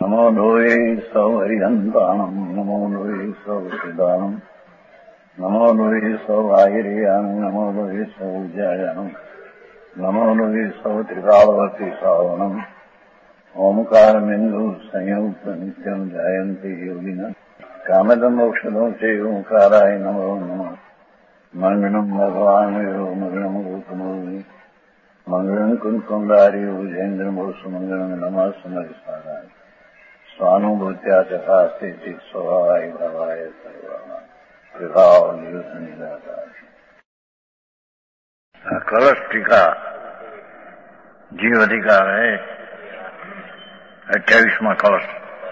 नमो लोये सौहरिहन्ताणम् नमो लोये सौहृदानम् नमो लोये सौभागिर्यानम् नमो लोये सौज्यायानम् नमो लोये सौत्रिकालवर्ति सावनम् ओंकारमिन्दु संयुक्त नित्यम् जायन्ति योगिनः कामदम् मोक्षदम् च ओंकाराय नमो नमः मंगलम् भगवान् मंगलम् गौतमोऽग्नि मंगलम् कुंकुमधारी भुजेन्द्रमोसु मंगलम् नमः समरिसाराय स्वानुभूत्या चकास्ते स्वभावाय भावाय सर्वभाव कलश टीका जीव अधिकार है 28वां कलश।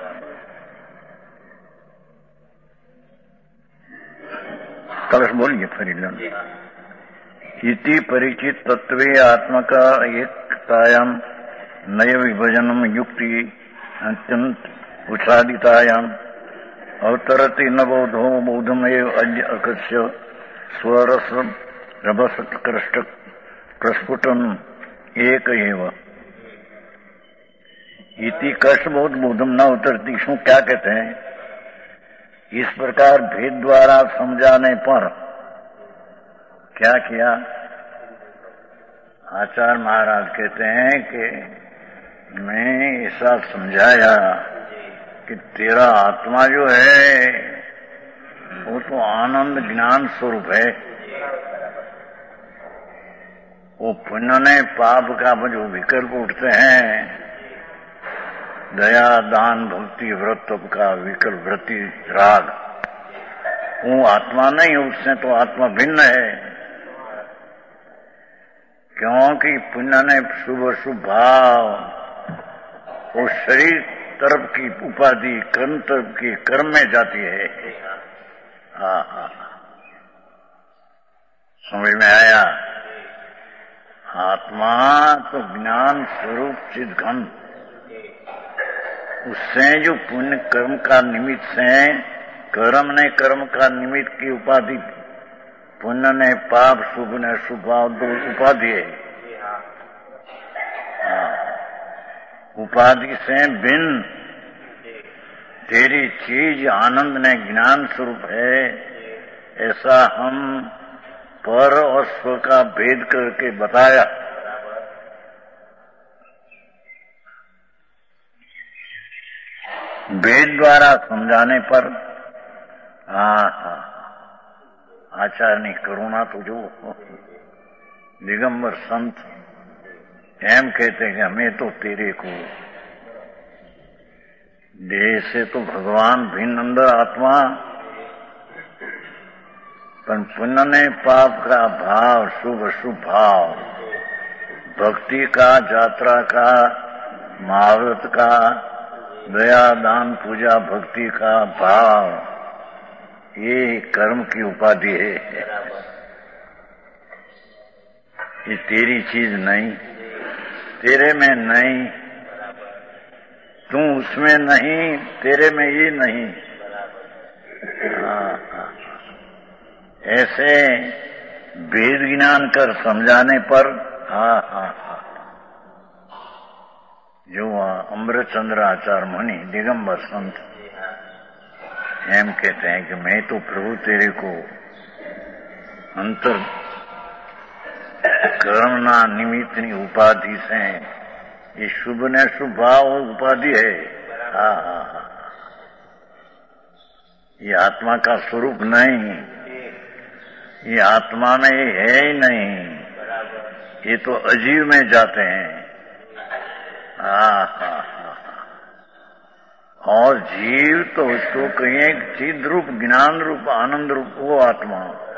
कलश बोलिए फरीलन। इति परिचित तत्वे आत्मका एकतायाम नय विभजनम युक्ति अत्यंत उच्छादितायाम अवतरति न बोधो बोधमेव अद्य अकस्य स्वरस रभस प्रस्फुटन एक एव इति कष्टबोध बोधम न उतरती। शू क्या कहते हैं? इस प्रकार भेद द्वारा समझाने पर क्या किया? आचार्य महाराज कहते हैं कि मैं ऐसा समझाया कि तेरा आत्मा जो है वो तो आनंद ज्ञान स्वरूप है। वो पुण्य ने पाप का जो विकल्प उठते हैं, दया दान भक्ति व्रत का विकल्प वृत्ति राग, वो आत्मा नहीं, उससे तो आत्मा भिन्न है। क्योंकि पुण्य ने शुभ शुभ भाव वो शरीर तरफ की उपाधि कर्म तरफ की कर्म में जाती है। समझ में आया? आत्मा तो ज्ञान स्वरूप चिदघन, उससे जो पुण्य कर्म का निमित्त से कर्म ने कर्म का निमित्त की उपाधि, पुण्य ने पाप शुभ ने शुभ भाव दो उपाधि है। उपाधि से भिन्न तेरी चीज आनंद ने ज्ञान स्वरूप है। ऐसा हम पर और स्व का भेद करके बताया। भेद द्वारा समझाने पर आचार्य ने करुणा तो जो दिगंबर संत एम कहते हैं कि हमें तो तेरे को देह से तो भगवान भिन्न अंदर आत्मा, पर पुण्य ने पाप का भाव शुभ शुभ भाव, भक्ति का यात्रा का महाव्रत का दया दान पूजा भक्ति का भाव, ये कर्म की उपाधि है। ये तेरी चीज नहीं, तेरे में नहीं, तू उसमें नहीं, तेरे में ये नहीं। ऐसे भेद ज्ञान कर समझाने पर जो अमृतचंद्र आचार्य मुनि दिगंबर संत एम कहते हैं कि मैं तो प्रभु तेरे को अंतर कर्मना निमित्तनी उपाधि से, ये शुभ ने शुभ भाव उपाधि है। ये आत्मा का स्वरूप नहीं, ये आत्मा में है ही नहीं, ये तो अजीव में जाते हैं। और जीव तो उसको कहिए चिद रूप ज्ञान रूप आनंद रूप वो आत्मा।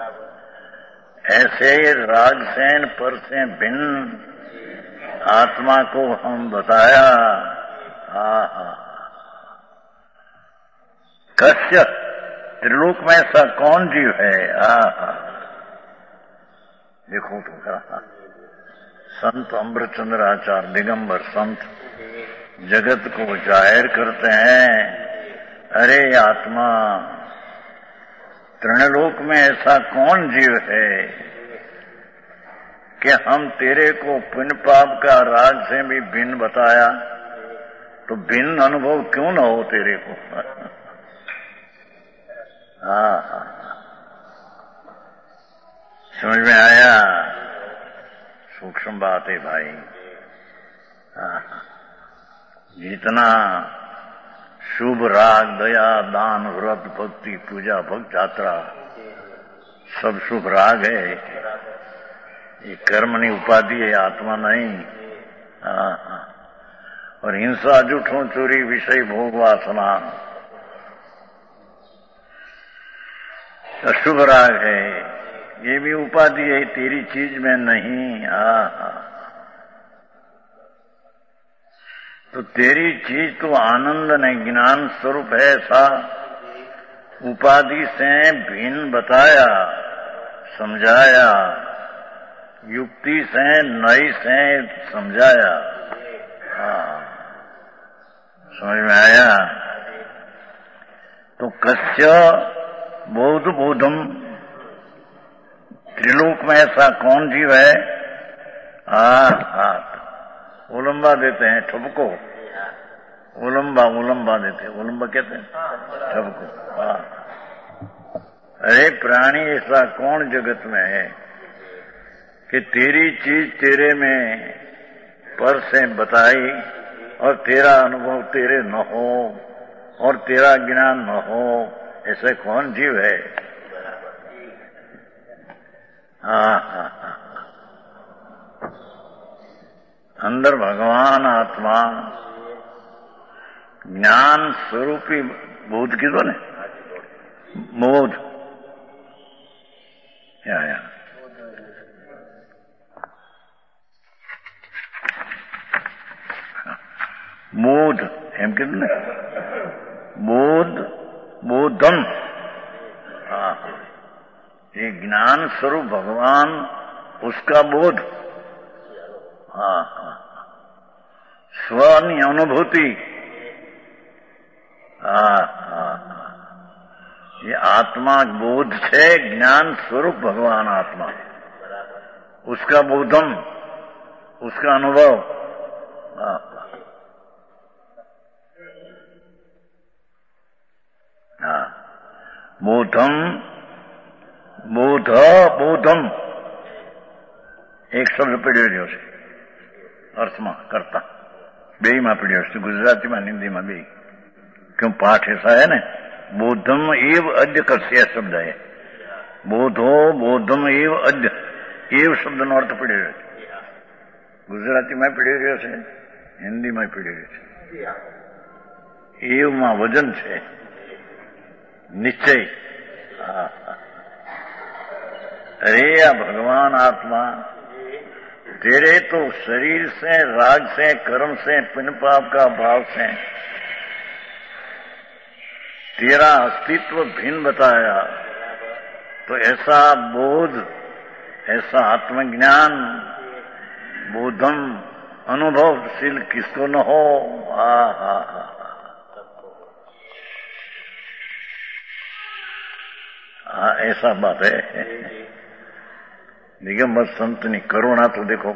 ऐसे रागसेन पर से भिन्न आत्मा को हम बताया। कस्य त्रिलोक में ऐसा कौन जीव है? देखो तो कहा संत अमृतचंद्र आचार्य दिगंबर संत जगत को जाहिर करते हैं, अरे आत्मा त्रिलोक में ऐसा कौन जीव है कि हम तेरे को पुण्य पाप का राग से भी भिन्न बताया, तो भिन्न अनुभव क्यों ना हो तेरे को? हाँ, समझ में आया? सूक्ष्म बात है भाई। जितना शुभ राग, दया, दान, व्रत, भक्ति, पूजा, भक्त यात्रा सब शुभ राग है। ये कर्मणी उपाधि है, आत्मा नहीं। और हिंसा, जुठों, चोरी, विषय, भोग, वासना अशुभ राग है। ये भी उपाधि है, तेरी चीज में नहीं। तो तेरी चीज तो आनंद नहीं, ज्ञान स्वरूप है, ऐसा उपाधि से भिन्न बताया, समझाया, युक्ति से नई से समझाया। समझ में आया? तो कस्य बोध बोधम, त्रिलोक में ऐसा कौन जीव है? उलंबा देते हैं ठुबको, उलंबा देते हैं, उलंबा कहते हैं ठुबको। अरे प्राणी ऐसा कौन जगत में है कि तेरी चीज तेरे में पर से बताई और तेरा अनुभव तेरे न हो और तेरा ज्ञान न हो? ऐसे कौन जीव है? अंदर भगवान आत्मा ज्ञान स्वरूपी बोध की तो नहीं, बोध या बोध एम कितने बोध, बोधम। ये ज्ञान स्वरूप भगवान, उसका बोध। स्वनी अनुभूति। ये आत्मा बोध से ज्ञान स्वरूप भगवान आत्मा, उसका बोधम, उसका अनुभव। बोधम, बोध, बोधम एक शब्द पीड़્યો છે અર્થમાં કરતા, બેયમાં પીડ્યો છે, ગુજરાતીમાં हिंदीમાં બે। क्यों पाठ ऐसा है ना, बोधम एव अद्य कस्य शब्द है, बोधो बोधम एव अद्य, एव शब्द નો અર્થ પીડ્યો છે, ગુજરાતીમાં પીડ્યો છે, हिंदीમાં પીડ્યો છે। એવમાં વજન છે, निश्चय। अरे या भगवान आत्मा, तेरे तो शरीर से, राग से, कर्म से, पुण्य पाप का भाव से तेरा अस्तित्व भिन्न बताया। तो ऐसा बोध, ऐसा आत्मज्ञान, बोधम अनुभवशील किसको न हो? ऐसा बात है। निगम संत की करुणा तो देखो।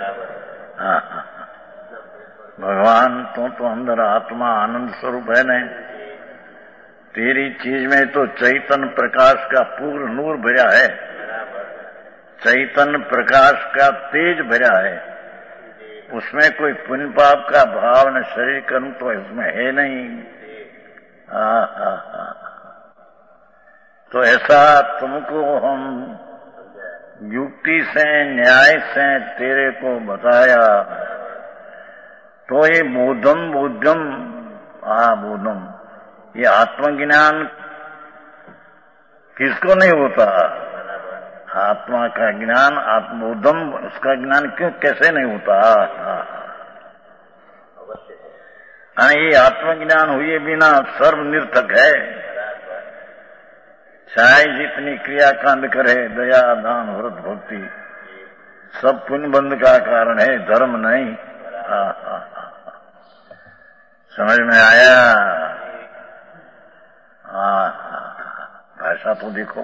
भगवान तो अंदर आत्मा आनंद स्वरूप है न, तेरी चीज में तो चैतन्य प्रकाश का पूर्ण नूर भरा है, चैतन्य प्रकाश का तेज भरा है, उसमें कोई पुण्य पाप का भाव न शरीर कर्म तो इसमें है नहीं। तो ऐसा तुमको हम युक्ति से, न्याय से तेरे को बताया। तो ये बोधम, बोधम, बोधम, ये आत्मज्ञान किसको नहीं होता? आत्मा का ज्ञान, आत्मबोधम, उसका ज्ञान क्यों, कैसे नहीं होता? ये आत्मज्ञान हुए बिना सर्व निर्थक है। चाहे जितनी क्रियाकांड करे, दया, दान, व्रत, भक्ति, सब पुण्य बंध का कारण है, धर्म नहीं। समझ में आया? भाषा तो देखो।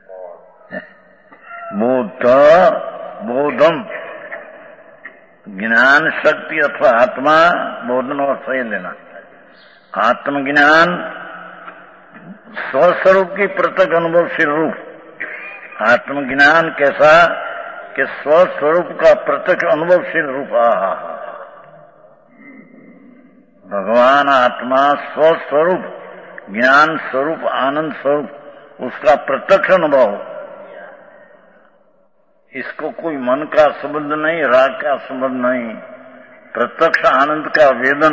बोध, बोधम, ज्ञान शक्ति अथवा आत्मा बोधन और सही लेना। आत्मज्ञान स्वस्वरूप की पृथक अनुभवशील रूप। आत्मज्ञान कैसा कि स्वस्वरूप का प्रत्यक्ष अनुभवशील रूप। भगवान आत्मा स्वस्वरूप ज्ञान स्वरूप आनंद स्वरूप उसका प्रत्यक्ष अनुभव। इसको कोई मन का संबंध नहीं, राग का संबंध नहीं, प्रत्यक्ष आनंद का वेदन।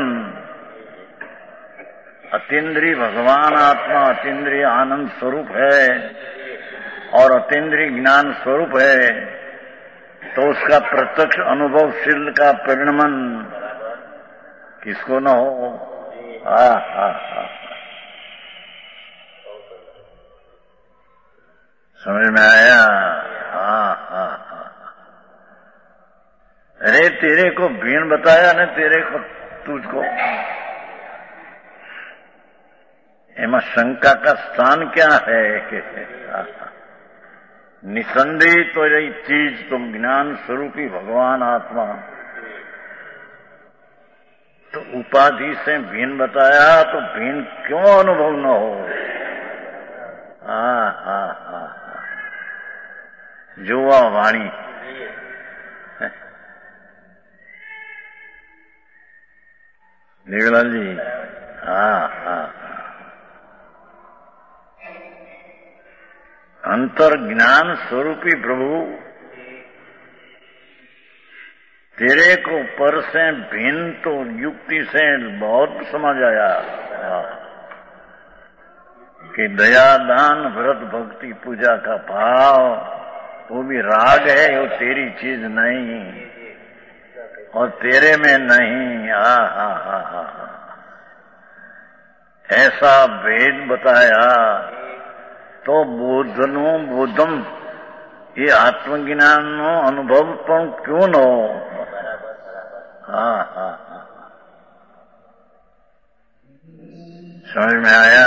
अतीन्द्रिय भगवान आत्मा अतीन्द्रिय आनंद स्वरूप है और अतीन्द्रिय ज्ञान स्वरूप है, तो उसका प्रत्यक्ष अनुभवशील का परिणमन किसको न हो। समझ में आया? अरे तेरे को भीड़ बताया न, तेरे को तुझको एमा शंका का स्थान क्या है कि निसंदेह तो यही चीज तुम ज्ञान स्वरूपी भगवान आत्मा, तो उपाधि से भीन बताया तो भीन क्यों अनुभव न हो। जुआ वाणी निगला जी। अंतर ज्ञान स्वरूपी प्रभु तेरे को पर से भिन्न तो युक्ति से बहुत समझ आया कि दया दान व्रत भक्ति पूजा का भाव वो भी राग है, वो तेरी चीज नहीं और तेरे में नहीं। ऐसा भेद बताया तो बोधनो बोधम ये आत्मज्ञान नो अनुभव पण क्यों न हो। समझ में आया?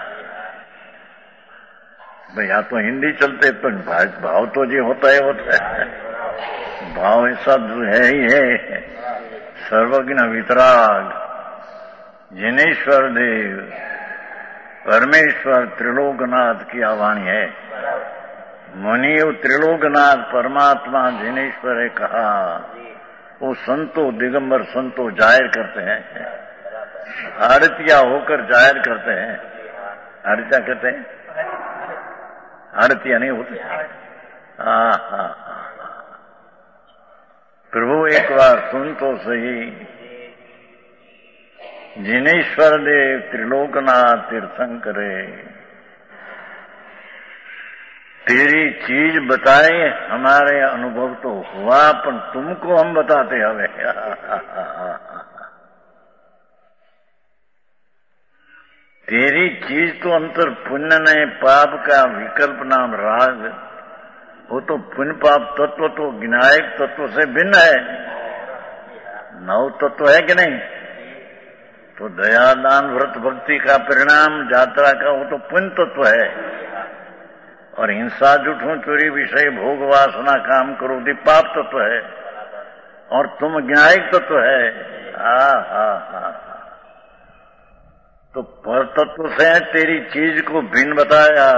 भाई यहाँ तो हिंदी चलते तो भाव तो जी होता है। भाव ऐसा है ही है। सर्वज्ञ वितराग जिनेश्वर देव परमेश्वर त्रिलोकनाथ की आवाणी है। मुनिव त्रिलोकनाथ परमात्मा जिनेश्वर है कहा, वो संतो दिगंबर संतो जाहिर करते हैं, आरतिया होकर जाहिर करते हैं। आरतिया कहते हैं, आरतिया नहीं होते। प्रभु एक बार सुन तो सही, जिनेश्वर देव त्रिलोकनाथ तीर्थंकरे तेरी चीज बताए, हमारे अनुभव तो हुआ पर तुमको हम बताते हवे। तेरी चीज तो अंतर पुण्य ने पाप का विकल्प नाम राग, वो तो पुण्य पाप तत्व तो विनायक तत्व से भिन्न है। नव तत्व है कि नहीं? तो दया दान व्रत भक्ति का परिणाम यात्रा का वो तो पुण्य तत्व है, और हिंसा जुठों चोरी विषय भोग वासना काम करो दी पाप तत्व है, और तुम ज्ञायक तत्व है। तो पर तत्व से तेरी चीज को भिन्न बताया।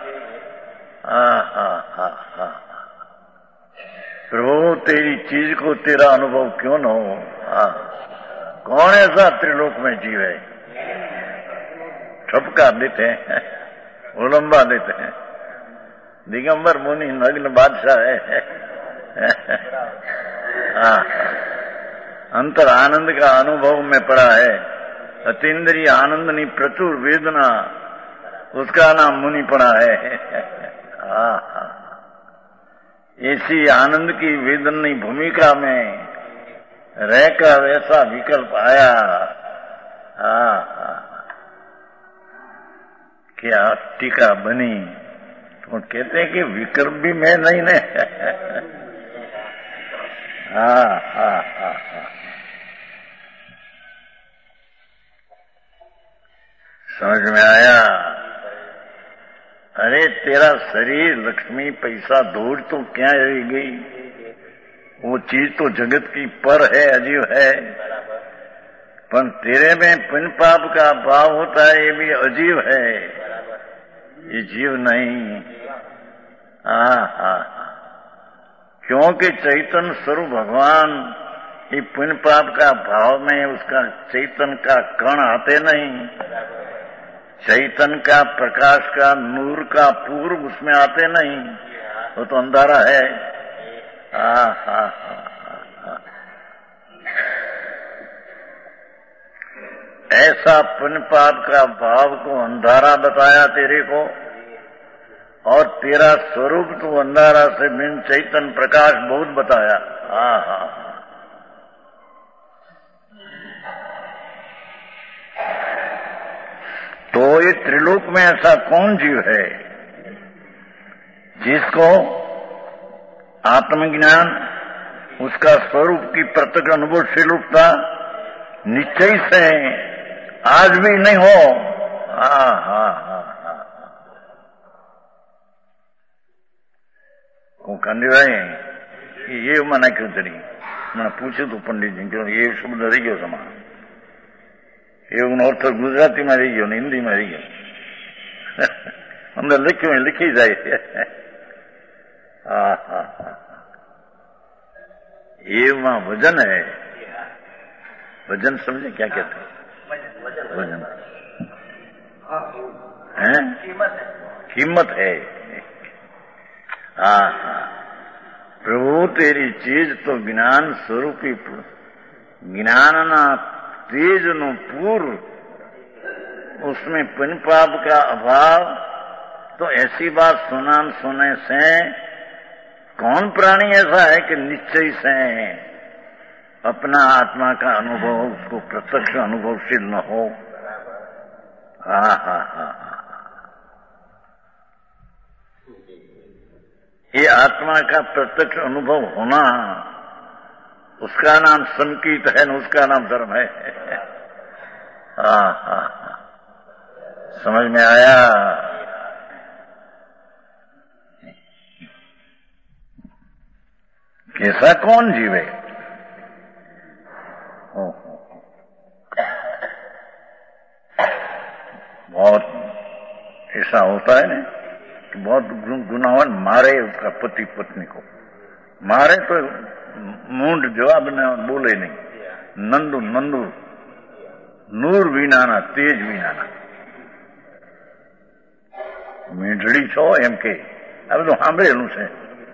प्रभु तेरी चीज को तेरा अनुभव क्यों न हो। कौन ऐसा त्रिलोक में जीव है? ठपका देते हैं, उलंबा देते हैं, दिगंबर मुनि नग्न बादशाह है। अंतर आनंद का अनुभव में पड़ा है। अतीन्द्रिय आनंद नहीं प्रचुर वेदना, उसका नाम मुनि पड़ा है। ऐसी आनंद की वेदन भूमिका में रहकर ऐसा विकल्प आया। क्या टीका बनी तो कहते हैं कि विकल्प भी मैं नहीं ने। समझ में आया? अरे तेरा शरीर लक्ष्मी पैसा दौड़ तो क्या रह गई, वो चीज तो जगत की पर है, अजीब है, पर तेरे में पुण्य पाप का भाव होता है, ये भी अजीब है, ये जीव नहीं। क्योंकि चैतन्य स्वरूप भगवान ये पुण्य पाप का भाव में उसका चैतन्य का कण आते नहीं, चैतन्य का प्रकाश का नूर का पूर्व उसमें आते नहीं, वो तो अंधारा है। ऐसा पुण्य पाप का भाव को अंधारा बताया तेरे को, और तेरा स्वरूप तो अंधारा से बिन चैतन्य प्रकाश बहुत बताया। तो ये त्रिलोक में ऐसा कौन जीव है जिसको आत्मज्ञान, उसका स्वरूप की प्रत्यक्ष अनुभवशीलता निश्चय से आज भी नहीं हो? कहने भाई ये मना क्यों तरी? मैंने पूछे तो पंडित जी क्यों ये शब्द रही गयो समा ये अर्थ गुजराती में रही गयो, हिंदी में रही गयो, अंदर लिखी जाए। ये वहां वजन है, वजन समझे क्या कहते हैं? वजन है, कीमत है। प्रभु तेरी चीज तो ज्ञान स्वरूपी, ज्ञान ना तेज नो पूर्व, उसमें पुण्य पाप का अभाव। तो ऐसी बात सुनने से कौन प्राणी ऐसा है कि निश्चय से अपना आत्मा का अनुभव, उसको प्रत्यक्ष अनुभवशील न हो? ये आत्मा का प्रत्यक्ष अनुभव होना, उसका नाम संकीर्त है, न उसका नाम धर्म है। समझ में आया? कैसा कौन जीवे? बहुत ऐसा होता है ना कि बहुत गुनाहन मारे उसका पति पत्नी को, मारे तो मूंड जवाब न बोले नहीं, नंदू नंदू नूर विनाना तेज विनाना मीठड़ी छो एम के आ બધું સાંભળેલું છે,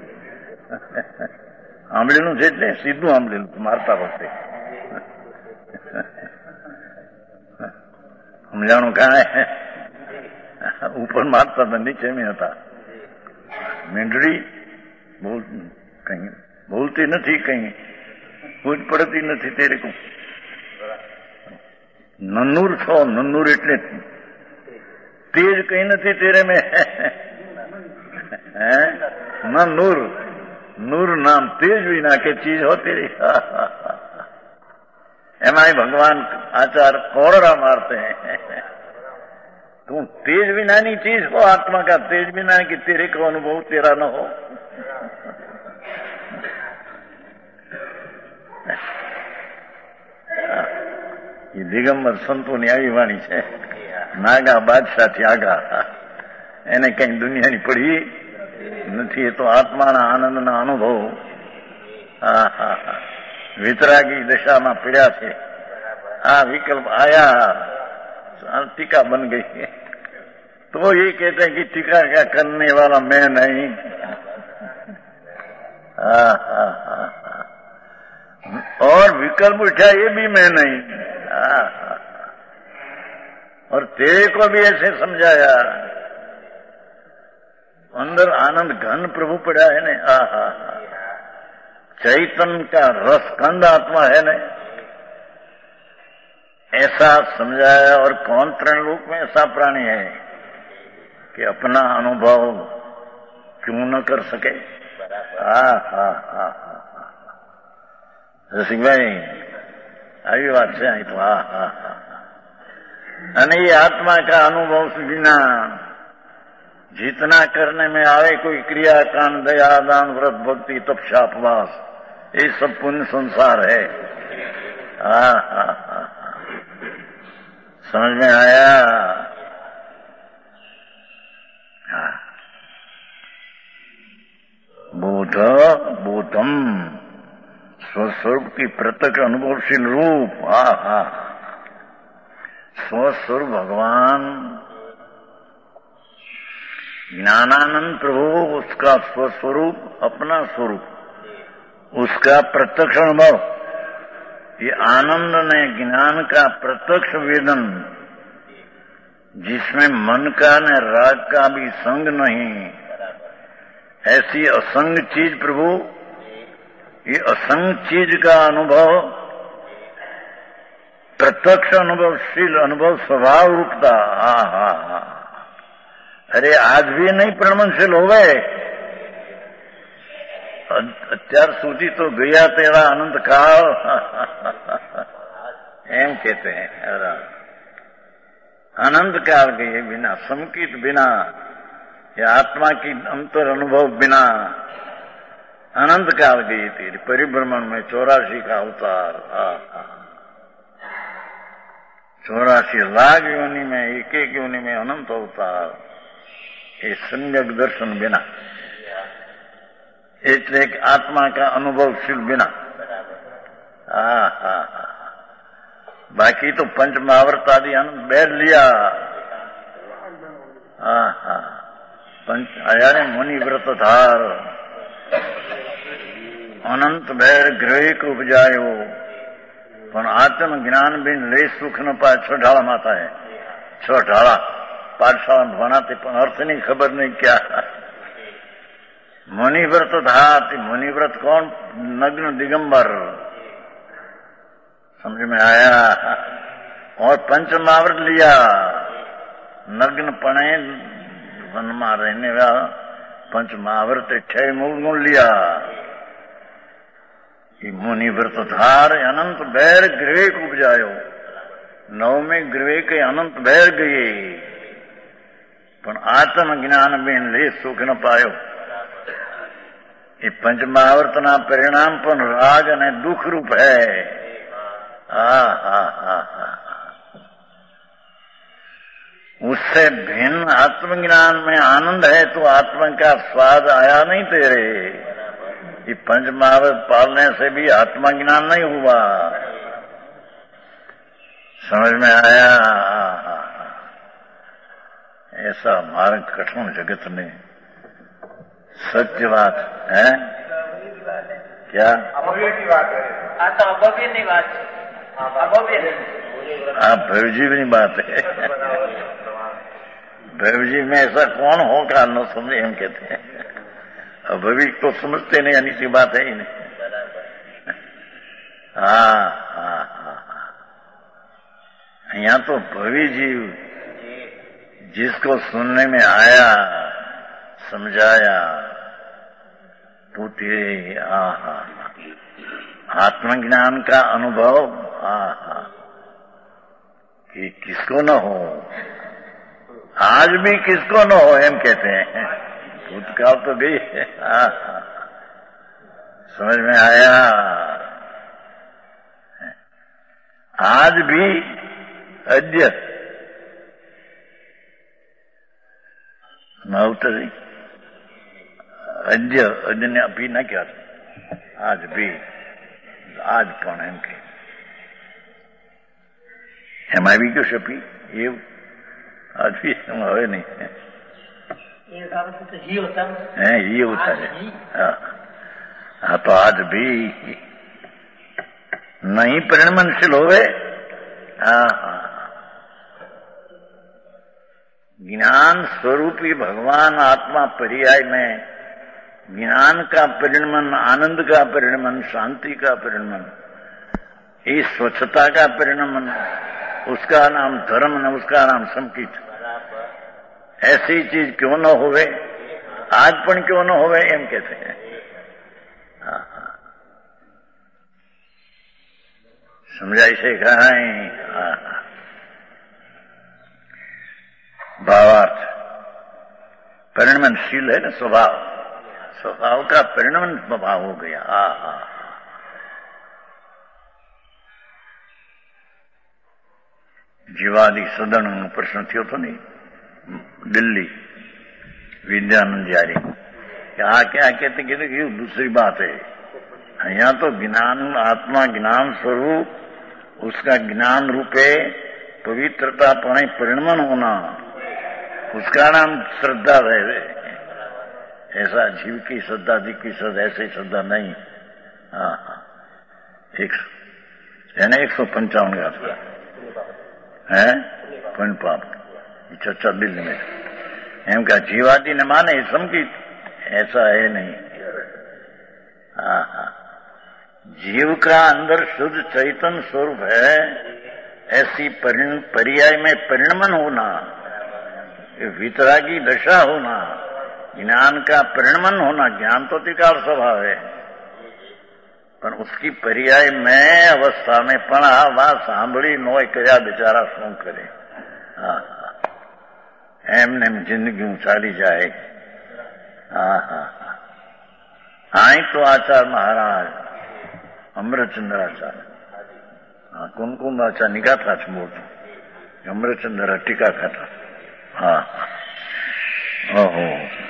સાંભળેલું છે એટલે સીધું સાંભળેલું મારતા વખતે સમજાણું કાંઈ ऊपर मारता था, नीचे में था। मींढड़ी कहीं बोलती नहीं, कहीं कुछ पड़ती नहीं तेरे को। नन्नूर छो, नन्नूर એટલે तेज कहीं नहीं तेरे में है न नूर, नूर नाम तेज भी ना के चीज हो तेरी। एमाई भगवान आचार कोरड़ा मारते हैं। तू तेज विनानी चीज हो, आत्मा का तेज विना कि तेरे को अनुभव तेरा न हो। ये दिगंबर संतो ની આવી વાણી છે, નાગા બાદશાહ થી આગા, એને કઈ દુનિયાની પડી નથી, એ તો આત્માના આનંદના અનુભવ વિતરાગી દશામાં પીડ્યા છે। આ વિકલ્પ आया, टीका बन गई है, तो ये कहते हैं कि टीका क्या करने वाला मैं नहीं। और विकल्प उठा ये भी मैं नहीं। और तेरे को भी ऐसे समझाया, अंदर आनंद घन प्रभु पड़ा है ने। चैतन्य का रस कंद आत्मा है ने, ऐसा समझाया। और कौन त्रिलोक में ऐसा प्राणी है कि अपना अनुभव क्यों न कर सके? રસિકભાઈ આવી વાત છે અહીં તો। અને ये आत्मा का अनुभव बिना जितना करने में आवे कोई क्रिया कांड दया दान व्रत भक्ति तपस्या उपवास, ये सब पुण्य संसार है। समझ में आया? बोधम स्वस्वरूप की प्रत्यक्ष अनुभवशील रूप। स्वस्वरूप भगवान ज्ञानानंद प्रभु, उसका स्वस्वरूप, अपना स्वरूप, उसका प्रत्यक्ष अनुभव। ये आनंद ने ज्ञान का प्रत्यक्ष वेदन, जिसमें मन का न राग का भी संग नहीं, ऐसी असंग चीज प्रभु, ये असंग चीज का अनुभव, प्रत्यक्ष अनुभवशील अनुभव स्वभाव रूपता। अरे आज भी नहीं प्रमाणशील हो गए। અત્યાર સુધી तो गया तेरा अनंत काल एम कहते हैं। अनंत काल गए बिना, संकित बिना, या आत्मा की अंतर अनुभव बिना अनंत काल गई तेरी परिभ्रमण में 84 का अवतार। 84 लाख योनि में एक एक योनि में अनंत अवतार, ये सम्यक दर्शन बिना, એટલે आत्मा का अनुभवशील बिना। बाकी तो पंच महावर्त आदि आनंद बैर लिया। पंच आया रे मुनि व्रत धार, अनंत बैर ग्रहिक उपजायो, पण आत्म ज्ञान बिन ले सुख न पाए। 6 ढाला माता है, 6 ढाला पाठशाला में बनाते, पण अर्थ नहीं, खबर नहीं क्या। मुनिव्रत धात, मुनिव्रत कौन? नग्न दिगंबर। समझ में आया? और पंच महाव्रत लिया, नग्न पणे वन में रहने वाला पंच महाव्रत 6 मूल गुण लिया। मुनिव्रत धार अनंत बैर ग्रह उपजायो, 9वें ग्रह के अनंत बैर गए, पण आत्म ज्ञान बिन ले सुख न पायो। ये पंच महावर्तना परिणाम पण राग ने दुख रूप है। उससे भिन्न आत्मज्ञान में आनंद है, तो आत्मा का स्वाद आया नहीं तेरे। ये पंच महावर्त पालने से भी आत्मा ज्ञान नहीं हुआ। समझ में आया? ऐसा मार्ग कठिन जगत में सत्य बात है। क्या अभव्य की बात है? तो अभव्य नहीं बात, अभव्य भवजीवनी बात है। भवजी में ऐसा कौन होगा न समझे, हम कहते हैं। अभवी तो समझते नहीं, यानी सी बात है ही नहीं। यहाँ तो भवी जीव, जिसको सुनने में आया, समझाया, तो तेरे आत्मज्ञान का अनुभव कि किसको न हो, आज भी किसको न हो, हम कहते हैं। भूतकाल तो गई है। समझ में आया? आज भी अद्य नवतरी अद्य ने अभी न क्या, आज भी, आज कौन है इनके? એમાં આવી ગયો શપી એવું आज भी હવે नहीं है। ये होता है। हाँ तो आज भी नहीं परिणमनशील होवे। ज्ञान स्वरूपी भगवान आत्मा पर्याय में ज्ञान का परिणमन, आनंद का परिणमन, शांति का परिणमन, इस स्वच्छता का परिणमन, उसका नाम धर्म न, उसका नाम संकीट। ऐसी चीज क्यों न होवे, आज पण क्यों न होवे, एम कहते हैं। समझाई से कहां भावार्थ परिणमनशील है ना, स्वभाव, स्वभाव का परिणमन स्वभाव हो गया। જીવાદી સદનનો પ્રશ્ન થયો હતો ને દિલ્હી विद्यानंद यारी क्या क्या कहते कहते कि दूसरी बात है। यहाँ तो ज्ञान आत्मा ज्ञान स्वरूप उसका ज्ञान रूपे पवित्रता पणे परिणमन होना उसका नाम श्रद्धा है। ऐसा जीव की श्रद्धा जी की श्रद्धा ऐसी श्रद्धा नहीं। हाँ यानी 155 का है पुण्य पाप चर्चा दिल्ली में एम का जीवादी ने माने समझी ऐसा है नहीं। जीव का अंदर शुद्ध चैतन्य स्वरूप है ऐसी पर्याय में परिणमन होना वितरागी दशा होना ज्ञान का परिणमन होना ज्ञान तो त्रिकाल स्वभाव है पर उसकी पर्याय में अवस्था में पड़ा वह सांभળી नोय कया बेचारा શું करे। એમને જિંદગી ચાલી જાય। આય તો આચાર મહારાજ અમરચંદ્રાચાર્ય કુમકુમાચાર્ય નિગાથા છે મોટું અમરચંદ્ર ટીકા ખાતા। હા ઓહો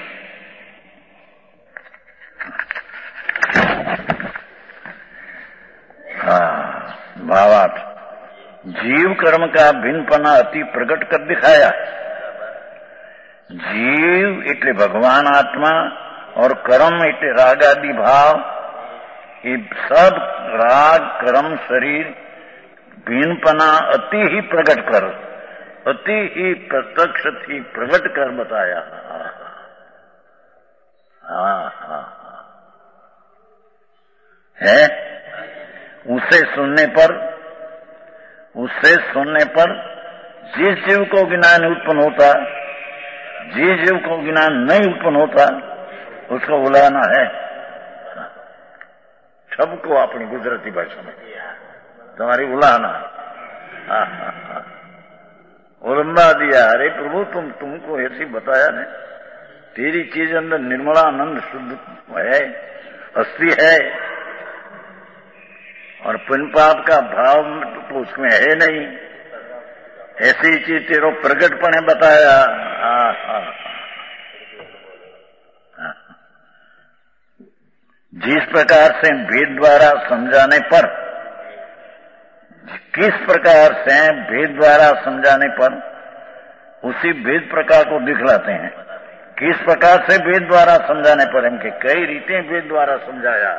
हाँ भावार्थ जीव कर्म का भिन्नपना अति प्रकट कर दिखाया। जीव એટલે भगवान आत्मा और कर्म એટલે राग आदि भाव ये सब राग कर्म शरीर भिन्नपना अति ही प्रकट कर अति ही प्रत्यक्ष थी प्रकट कर बताया। है उससे सुनने पर जिस जीव को ज्ञान उत्पन्न होता जिस जीव को ज्ञान नहीं उत्पन्न होता उसको बुलाना है। सबको अपनी गुजराती भाषा में तुम्हारी बुलाना। उलंबा दिया अरे प्रभु तुमको ऐसी बताया ने तेरी चीज अंदर निर्मलानंद शुद्ध है अस्थि है और पुण्य पाप का भाव तो उसमें है नहीं ऐसी चीज तेरो प्रकटपणे बताया। जिस प्रकार से भेद द्वारा समझाने पर किस प्रकार से भेद द्वारा समझाने पर उसी भेद प्रकार को दिखलाते हैं। किस प्रकार से भेद द्वारा समझाने पर इनके कई रीतें भेद द्वारा समझाया।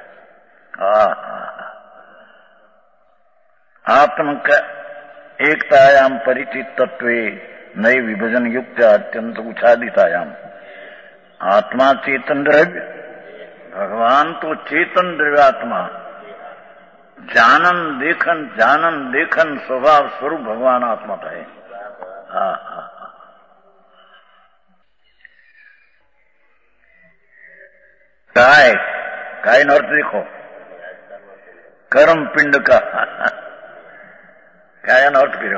आत्म का एकतायाम परिचित तत्वे नई विभजन युक्त अत्यंत उच्छादितायाम। आत्मा चेतन द्रव्य भगवान तो चेतन द्रव्यात्मा जानन देखन स्वभाव स्वरूप भगवान आत्मा है। काय अर्थ देखो कर्म पिंड का क्या अर्थ करो।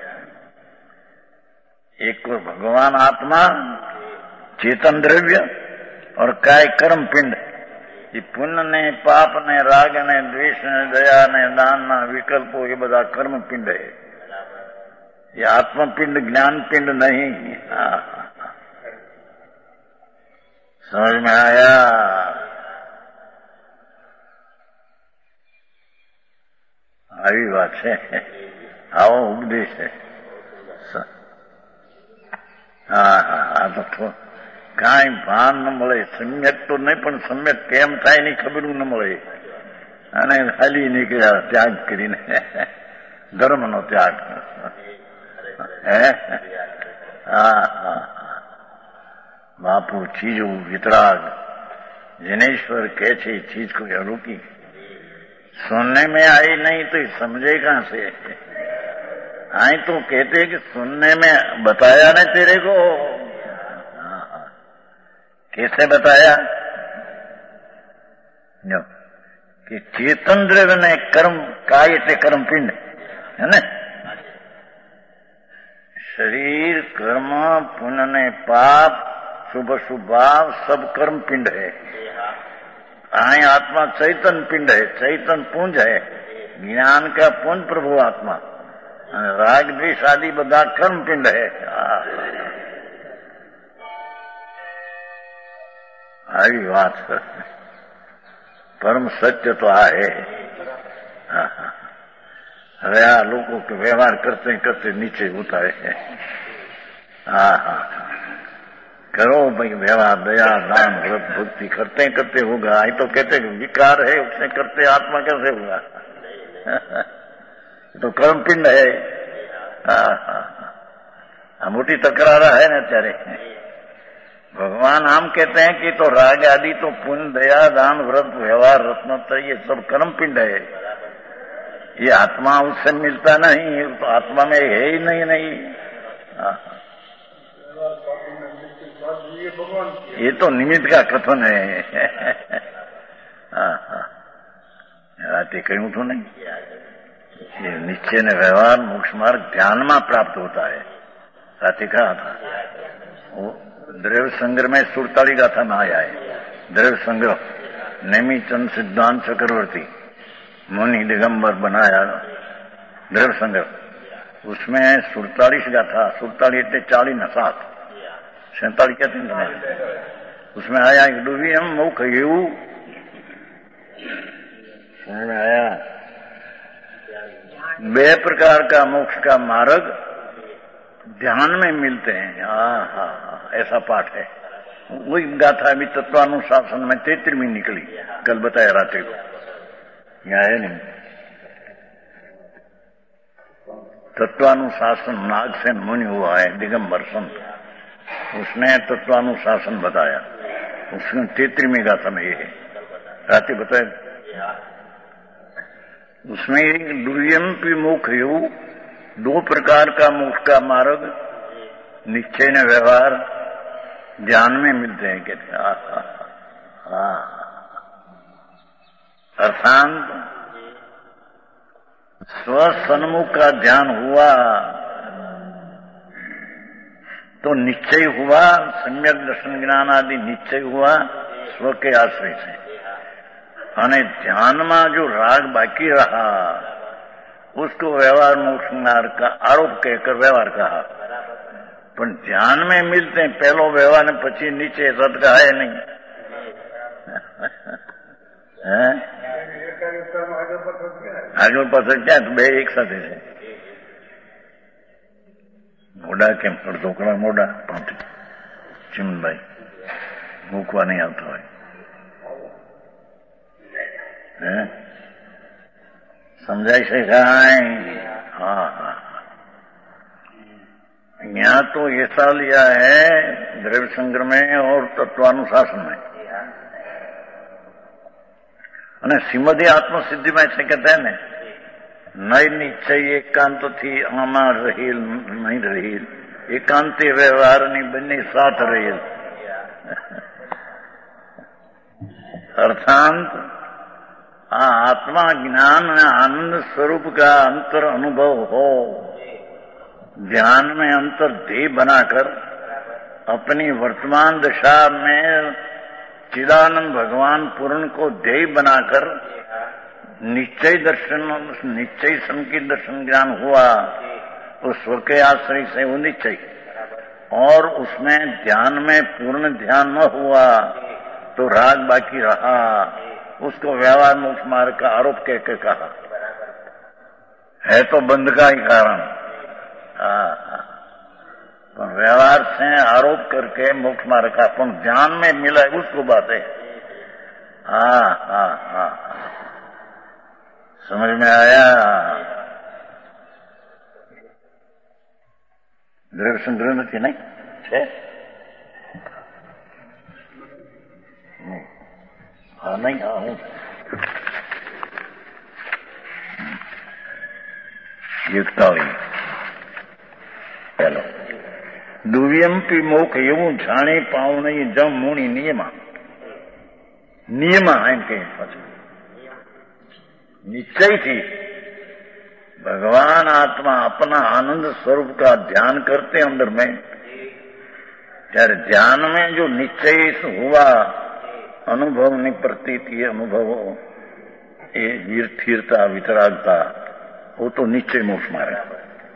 एक को भगवान आत्मा चेतन द्रव्य और काय कर्म पिंड। ये पुण्य ने पाप ने राग ने द्वेष ने दया ने दान ना विकल्पो ये बधा कर्म पिंड है। ये आत्म पिंड ज्ञान पिंड नहीं। समझ में आया। આવી વાત છે આવો ઉપદેશ છે। તો કાંઈ ભાન ન મળે સમ્યક તો નહીં પણ સમ્યક કેમ થાય એની ખબર ન મળે અને હાલી નીકળ્યા ત્યાગ કરીને ધર્મનો ત્યાગ। બાપુ ચીજો વિતરાગ जिनेश्वर कैसे चीज को अरूपी सुनने में आई नहीं तो समझे कहां से। आई तो कहते कि सुनने में बताया ना तेरे को। कैसे बताया कि चेतन द्रव्य ने कर्म काय એટલે कर्म पिंड है ना। शरीर कर्म पुण्य ने पाप शुभ शुभाव सब कर्म पिंड है। आई आत्मा चैतन पिंड है चैतन पुंज है ज्ञान का पुंज प्रभु आत्मा રાગ દ્વેષ આદિ બધા કર્મપિંડ હે. આવી વાત પરમ સત્ય તો આ હે. હવે આ લોકો વ્યવહાર કરતે કરતે નીચે ઉતારે છે. करो भाई व्यवहार दया दान व्रत भक्ति करते करते होगा. ये तो कहते विकार है उसने करते आत्मा कैसे होगा. तो कर्म पिंड है. मोटी तकरार है ना અત્યારે. भगवान हम कहते हैं कि तो राग आदि तो पुण्य दया दान व्रत व्यवहार रत्नत्र ये सब कर्म पिंड है. ये आत्मा उससे मिलता नहीं. तो आत्मा में है ही नहीं. ये तो निमित्त का कथन है. राते कहूं तो नहीं. ये निश्चय ने व्यवहार मोक्ष मार्ग ध्यान में प्राप्त होता है. राते कहा था वो द्रव्य संग्रह में 47 गाथा में आया है. द्रव्य संग्रह नेमी चंद सिद्धांत चक्रवर्ती मुनि दिगंबर बनाया द्रव्य संग्रह. उसमें 47 गाथा. 47 એટલે 40 ના 7 47 कहते हैं. उसमें आया एक डूबी हम मुख यू समझ में आया. 2 प्रकार का मोक्ष का मार्ग ध्यान में मिलते हैं. ऐसा पाठ है. वही गाथा अभी तत्वानुशासन में 33वीं निकली. कल बताया रात्रि को. यहाँ है नहीं. तत्वानुशासन नागसेन मुनि हुआ है दिगंबर संत. उसने तत्वानुशासन बताया. उसने 33वीं गाथा में ये है. रात्रि बताया. उसमें एक दुर्यम्पी मोक्ष यू 2 प्रकार का मोक्ष का मार्ग निश्चय ने व्यवहार ध्यान में मिलते हैं. कहते अर्थात स्वसन्मुख का ध्यान हुआ तो निश्चय हुआ. सम्यक दर्शन ज्ञान आदि निश्चय हुआ स्व के आश्रय से. અને ધ્યાનમાં जो राग बाकी रहा उसको व्यवहार मोक्ष मार्ग का आरोप कहकर व्यवहार कहा. पर ध्यान में मिलते हैं. पहलो व्यवहार ने પછી नीचे सत का है नहीं. આગળ પાછળ ક્યાં તો 2 એક સાથે છે. મોડા કેમ ઢોકળા મોડા પણ ચિમનભાઈ મૂકવા નહીં આવતા હોય. समझाई से यहाँ तो ऐसा लिया है द्रव्य संग्रह में और तत्वानुशासन में. અને શ્રીમદી આત્મસિદ્ધિ में ऐसे कहते हैं नई निश्चय एकांत थी आमा रहेल नहीं रहेल एकांते व्यवहार ની બંને સાથ रहेल. अर्थात आत्मा ज्ञान आनंद स्वरूप का अंतर अनुभव हो. ध्यान में अंतर ध्येय बनाकर अपनी वर्तमान दशा में चिदानंद भगवान पूर्ण को ध्येय बनाकर निश्चय दर्शन निश्चय संकित दर्शन ज्ञान हुआ. तो स्व के आश्रय से वो निश्चय और उसमें ध्यान में पूर्ण ध्यान न हुआ तो राग बाकी रहा. उसको व्यवहार मोक्ष मार्ग का आरोप कहकर कहा है. तो बंध का ही कारण. तो व्यवहार से आरोप करके मोक्ष मार्ग का अपन ध्यान में मिला है उसको बात है. समझ में आया. द्रव्य संग्रह में थी नहीं है. नहीं हूं युक्तावली. चलो दुव्यम्पी मोख એવું જાણે પાઉ નહીં જમ મૂણી નિયમા. નિયમા એમ કે પાછું निश्चय थी भगवान आत्मा अपना आनंद स्वरूप का ध्यान करते अंदर में. ત્યારે ध्यान में जो निश्चय हुआ अनुभव ની प्रतीति अनुभवो એ વીર સ્થિરતા વિતરાગતા वो तो निश्चय मोक्ष मार्ग.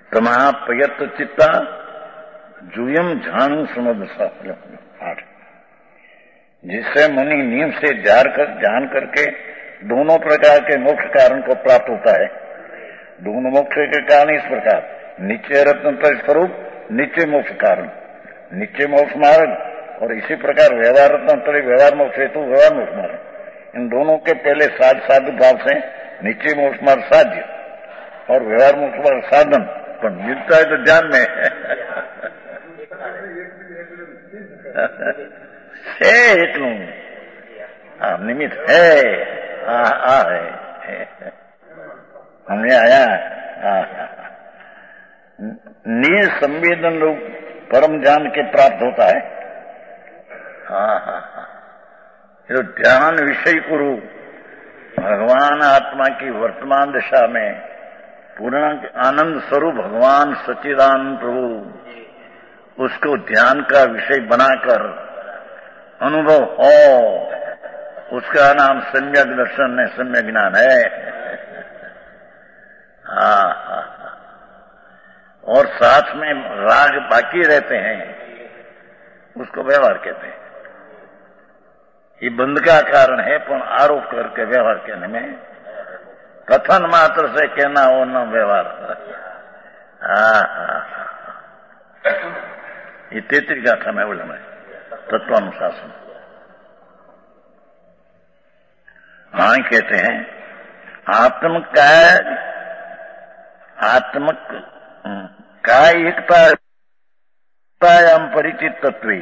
प्रमापयत चित्ता जूयम झानु सुमद पाठ, जिससे मुनि नीम से जान करके दोनों प्रकार के मोक्ष कारण को प्राप्त होता है। दोनों मोक्ष के कारण इस प्रकार, निश्चय रत्न स्वरूप निश्चय मोक्ष कारण, निश्चय मोक्ष मार्ग, और इसी प्रकार व्यवहार रत्न व्यवहार मोक्ष हेतु व्यवहार मोक्ष मार्ग। इन दोनों के पहले साधु भाव से निश्चय मोक्ष मार्ग साध्य और व्यवहार मोक्ष मार्ग साधन, पर मिलता है तो ध्यान में છે એટલું નિમિત્ત है हमने आया निसंवेदन लोग परम ज्ञान के प्राप्त होता है। तो ध्यान विषय कुरु, भगवान आत्मा की वर्तमान दशा में पूर्ण आनंद स्वरूप भगवान सच्चिदानंद प्रभु, उसको ध्यान का विषय बनाकर अनुभव हो, उसका नाम सम्यक दर्शन है, सम्यक ज्ञान है। और साथ में राग बाकी रहते हैं, उसको व्यवहार कहते हैं। ये बंध का कारण है, पर आरोप करके व्यवहार कहने में, कथन मात्र से कहना हो न व्यवहार। ये 33 गाथा में बोला मैं तत्वानुशासन। हाँ कहते हैं आत्मक का एकतायाम परिचित तत्व।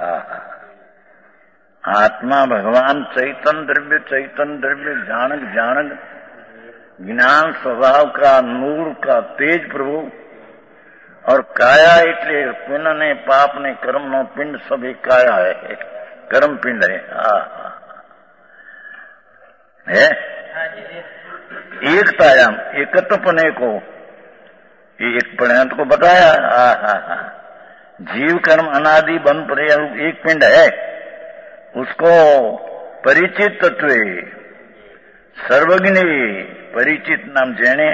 आत्मा भगवान चैतन्य द्रव्य जानक ज्ञान स्वभाव का नूर का तेज प्रभु, और काया એટલે પુण्य ने पाप ने कर्म नो पिंड सभी काया है, कर्म पिंड है। एकतायाम एकत्वपने को, एक पर्यंत को बताया। जीव कर्म अनादि बन पर्याय एक पिंड है, उसको परिचित तत्व सर्वज्ञ परिचित नाम जेने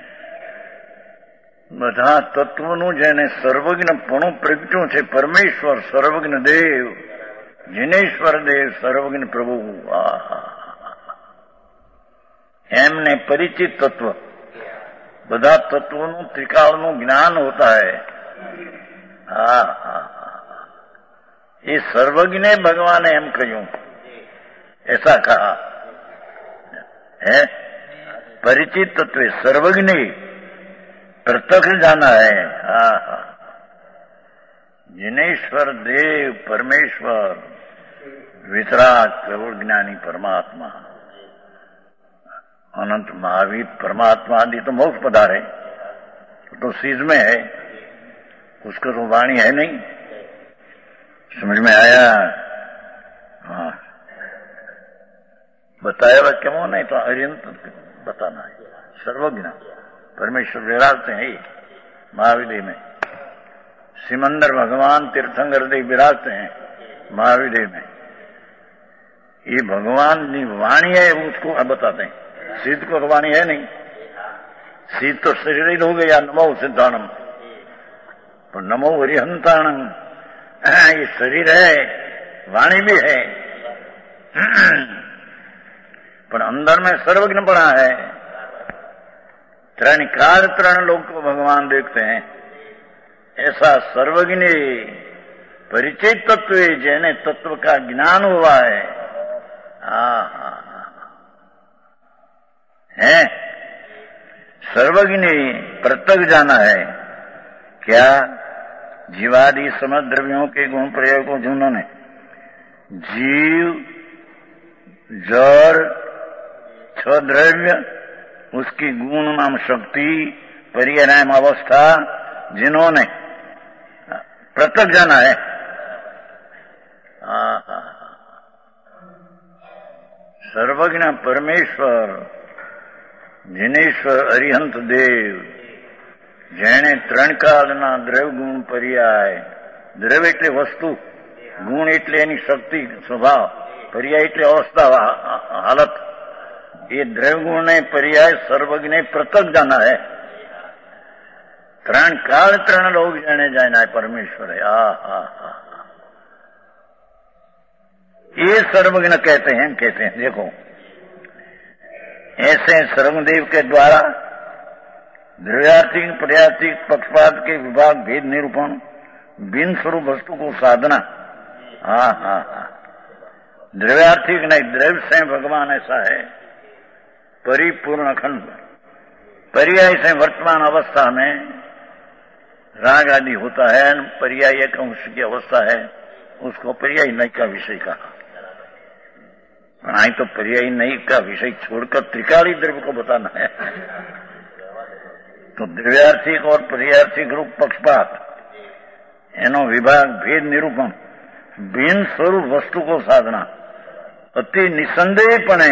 બધા તત્વનું જેને સર્વજ્ઞપણું પ્રગટ્યું છે, પરમેશ્વર સર્વજ્ઞ દેવ, જીનેશ્વર દેવ સર્વજ્ઞ પ્રભુ, એમને પરિચિત તત્વ, બધા તત્વોનું ત્રિકાળનું જ્ઞાન હોતા है। ये सर्वज्ञ भगवान ने एम कहूं, ऐसा कहा है। परिचित तत्व सर्वज्ञ प्रत्यक्ष जाना है। जिनेश्वर देव परमेश्वर वितराग प्रभु ज्ञानी परमात्मा अनंत महावीर परमात्मा आदि तो मोक्ष पदार है, तो सीध में है, उसको तो वाणी है नहीं। समझ में आया? हाँ बताया हुआ क्यों नहीं, तो अर्यंत बताना है। सर्वज्ञ परमेश्वर विराजते हैं महाविदेह में, सिमंदर भगवान तीर्थंकर देव विराजते हैं महाविदेह में। ये भगवान की वाणी है, उसको बताते हैं। सिद्ध को तो वाणी है नहीं, सिद्ध तो शरीर हो गया नमो सिद्धाणम, पर नमो हरिहंताणम ये शरीर है, वाणी भी है, पर अंदर में सर्वज्ञ पड़ा है। त्रण काल त्रण लोग को भगवान देखते हैं, ऐसा सर्वज्ञ परिचित तत्व जिन्हें तत्व का ज्ञान हुआ है। है सर्वज्ञ प्रत्यक्ष जाना है। क्या? जीवादि समस्त द्रव्यों के गुण प्रयोगों जिन्होंने जीव जड़ छ द्रव्य उसकी गुण नाम शक्ति पर्याय नाम अवस्था जिन्होंने प्रत्यक्ष जाना है। सर्वज्ञ परमेश्वर जिनेश्वर अरिहंत देव જેણે ત્રણ કાળના દ્રવ્ય ગુણ પર્યાય, દ્રવ્ય એટલે વસ્તુ, ગુણ એટલે એની શક્તિ સ્વભાવ, પર્યાય એટલે અવસ્થા હાલત, ये द्रव्य गुण ने पर्याय सर्वज्ञ ने पृथक जाना है। ત્રણ કાળ ત્રણ લોગ જાણે જાય ના પરમેશ્वर है। ये सर्वज्ञ कहते हैं देखो ऐसे सर्वदेव के द्वारा द्रव्यार्थिक पर्यार्थिक पक्षपात के विभाग भेद निरूपण बिन स्वरूप वस्तु को साधना। द्रव्यार्थिक नहीं, द्रव्य से भगवान ऐसा है परिपूर्ण अखंड। पर्याय से वर्तमान अवस्था में राग आदि होता है, पर्याय एक अंश की अवस्था है, उसको पर्याय नहीं का विषय कहा। तो पर्याय नहीं का विषय छोड़कर त्रिकाली द्रव्य को बताना है। तो द्रव्यार्थिक और पर्यार्थिक रूप पक्षपात एनो विभाग भेद निरूपण बिन स्वरूप वस्तु को साधना अति निसंदेहपणे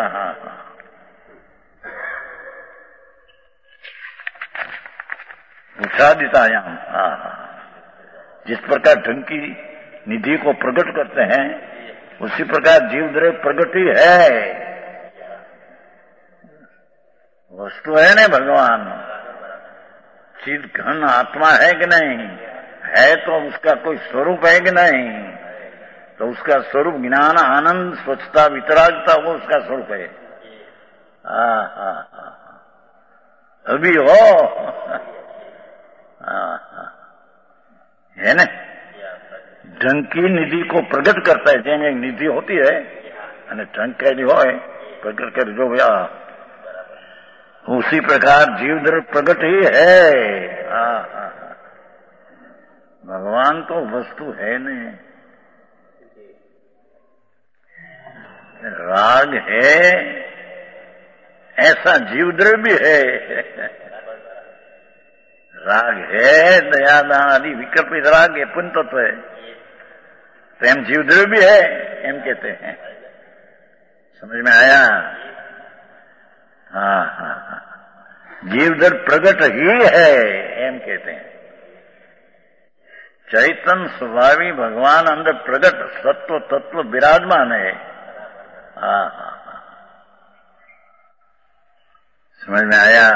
उच्छादितायाम जिस प्रकार ढंग की निधि को प्रकट करते हैं उसी प्रकार जीव द्रव्य प्रकट ही है, वस्तु है न भगवान। चिद घन आत्मा है कि नहीं है, तो उसका कोई स्वरूप है कि नहीं, तो उसका स्वरूप ज्ञान आनंद स्वच्छता वितरागता वो उसका स्वरूप है। अभी हो है न ढंग की निधि को प्रकट करता है। जेम एक निधि होती है અને ढंग कैसी हो प्रकट कर जो भैया उसी प्रकार जीव द्रव्य प्रकट ही है। भगवान तो वस्तु है नहीं, राग है ऐसा जीव द्रव्य भी है। राग है दयादान आदि विकल्पित राग है पुण्य तत्व है, प्रेम जीव द्रव्य भी है एम कहते हैं। समझ में आया? जीव द्रव्य प्रकट ही है एम कहते हैं। चैतन्य स्वभावी भगवान अंदर प्रकट सत्व तत्व विराजमान है। समझ में आया?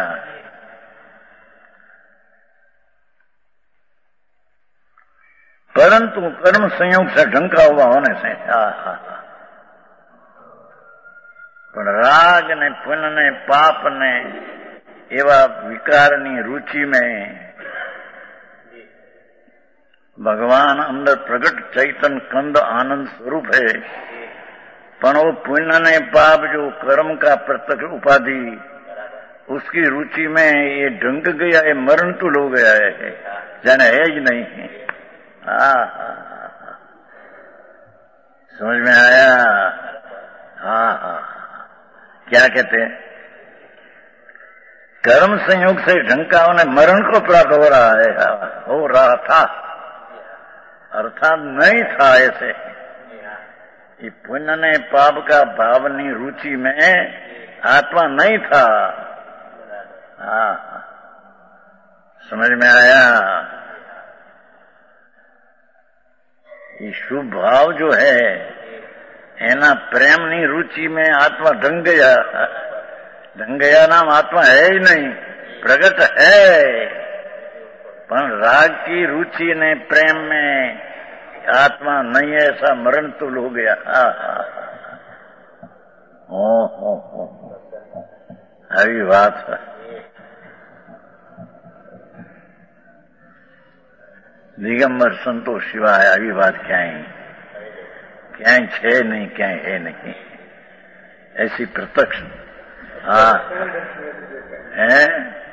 परंतु कर्म संयोग से ढंका हुआ होने से राग ने पुण्य ने पाप ने एवं विकारनी रुचि में भगवान अंदर प्रकट चैतन्य कंद आनंद स्वरूप है। पर वो पुण्य ने पाप जो कर्म का प्रत्यक्ष उपाधि उसकी रुचि में ये ढंक गया है, मरण तुल हो गया है, जाने है ही नहीं। समझ में आया? क्या कहते हैं? कर्म संयोग से ढंका उन्हें मरण को प्राप्त हो रहा है, हो रहा था अर्थात नहीं था। ऐसे ये पुण्य ने पाप का भावनी रुचि में आत्मा नहीं था। समझ में आया? ये शुभ भाव जो है एना प्रेमनी रुचि में आत्मा ढंग गया नाम आत्मा है ही नहीं, प्रगट है। पर राग की रुचि ने प्रेम में आत्मा नहीं है, ऐसा मरण तुल हो गया। આવી વાત दिगंबर संतोष सिवाय આવી વાત ક્યાંય છે નહીં, ક્યાંય है नहीं, ऐसी प्रत्यक्ष है।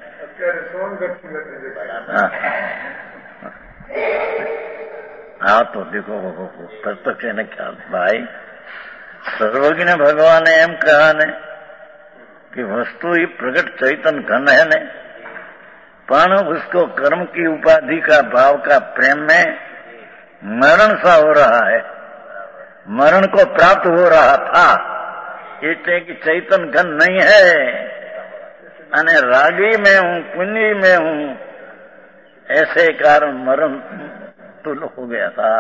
हाँ तो देखो प्रत्यक्ष ने क्या भाई सर्वज्ञ भगवान ने एम कहा ने कि वस्तु ही प्रकट चैतन्य घन है ने, पर उसको कर्म की उपाधि का भाव का प्रेम में मरण सा हो रहा है, मरण को प्राप्त हो रहा था। इसलिए कि चैतन्य घन नहीं है अने रागी में हूं पुण्य में हूं, ऐसे कारण मरण तुल हो गया था।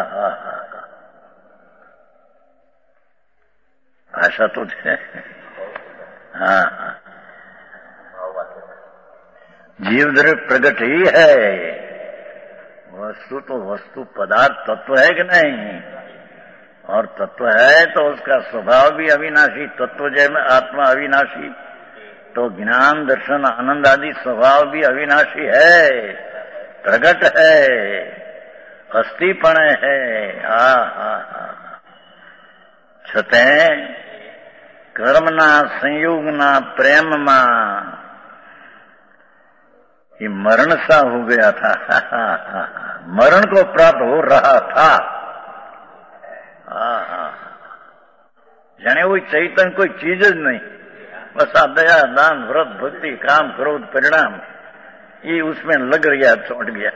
आशा तो है। जीव द्रव्य प्रकट ही है। वस्तु तो वस्तु पदार्थ तत्व है कि नहीं? और तत्व है तो उसका स्वभाव भी अविनाशी, तत्व जय में आत्मा अविनाशी, तो ज्ञान दर्शन आनंद आदि स्वभाव भी अविनाशी है, प्रकट है, अस्थिपण है। छते कर्मना संयोगना प्रेममा ये मरण सा हो गया था। मरण को प्राप्त हो रहा था। जाने वो चैतन्य कोई चीज ज नहीं, बस आ दया दान व्रत भक्ति काम क्रोध परिणाम ये उसमें लग गया, चौंट गया।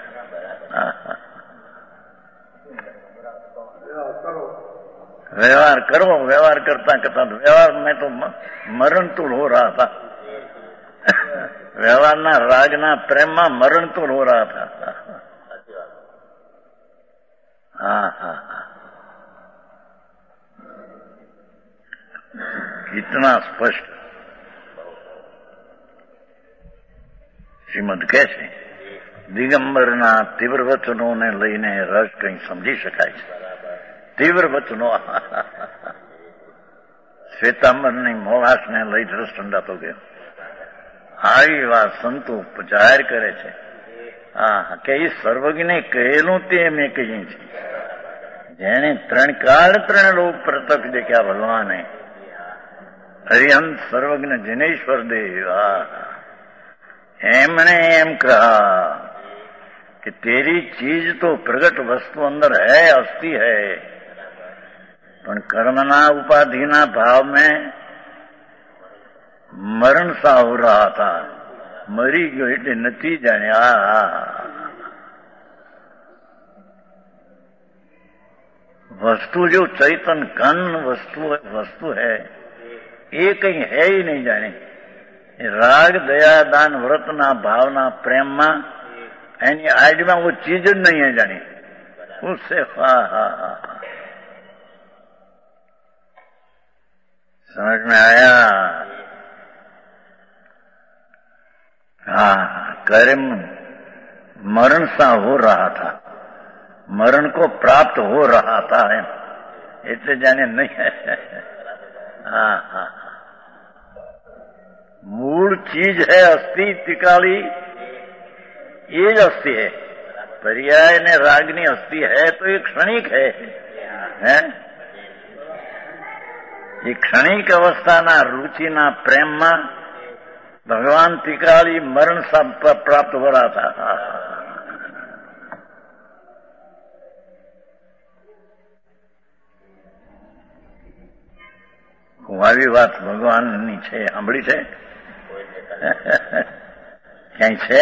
व्यवहार करो, व्यवहार करता करता व्यवहार में तो मरण तुल हो रहा था। व्यवहार ना राग ना प्रेम में मरण तुल हो रहा था। कितना स्पष्ट શ્રીમદ કહે છે, દિગંબરના તીવ્ર વચનોને લઈને રસ કંઈ સમજી શકાય છે. તીવ્ર વચનો શ્વેતાંબરની મોહાશને લઈ રસ ઠંડાતો ગયો. આવી વાત સંતો જાહેર કરે છે કે એ સર્વજ્ઞને કહેલું તે મેં કહ્યું છે. જેને ત્રણ કાળ ત્રણ લોક પ્રત્યક્ષ દેખ્યા ભગવાને, હરિહંત સર્વજ્ઞ જિનેશ્વર દેવ, એમણે એમ કહા कि तेरी चीज तो प्रगट वस्तु अंदर है, अस्थि है, पर कर्मना उपाधिना भाव में मरण सा हो रहा था. मरी गयो એટલે નથી જાણ્યા. वस्तु जो चैतन कन वस्तु है ये कहीं है ही नहीं जाने. राग दया दान व्रतना भावना प्रेम में एनी आइड में वो चीज नहीं है जानी. उससे समझ में आया. कर्म मरण सा हो रहा था, मरण को प्राप्त हो रहा था, इतने जाने नहीं है. मूल चीज है अस्थि तिकाली, ये ज अस्थि है. पर्याय ने रागनी अस्थि है तो ये क्षणिक है, ये क्षणिक अवस्था ना रुचि ना प्रेम में भगवान तिकाली मरण सब प्राप्त हो रहा था. આવી વાત ભગવાનની છે, સાંભળી છે ક્યાંય છે?